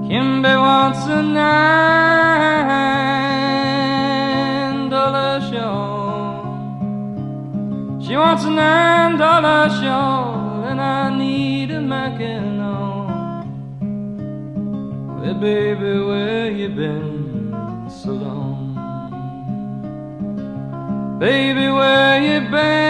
Kimby wants a $9 show. She wants a $9 show, and I need a Mackinac. Well, baby, where you been so long? Baby, where you been